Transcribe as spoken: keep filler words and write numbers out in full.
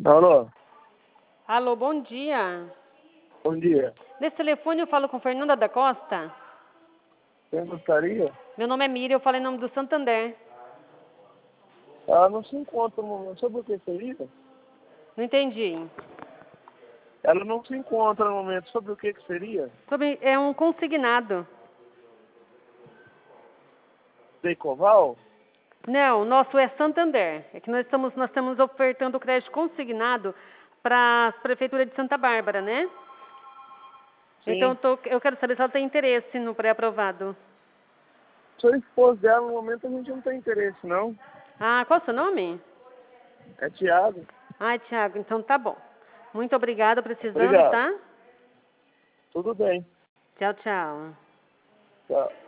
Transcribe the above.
Alô? Alô, bom dia. Bom dia. Nesse telefone eu falo com Fernanda da Costa. Quem gostaria? Meu nome é Miriam, eu falo em nome do Santander. Ela não se encontra no momento. Sobre o que seria? Não entendi. Ela não se encontra no momento. Sobre o que que seria? Sobre, é um consignado. Decoval? Não, o nosso é Santander. É que nós estamos, nós estamos ofertando crédito consignado para a Prefeitura de Santa Bárbara, né? Sim. Então eu, tô, eu quero saber se ela tem interesse no pré-aprovado. Se eu expor dela no momento, a gente não tem interesse, não. Ah, qual é o seu nome? É Thiago. Ah, Thiago, então tá bom. Muito obrigada, precisando, Obrigado. tá? Tudo bem. Tchau, tchau. Tchau.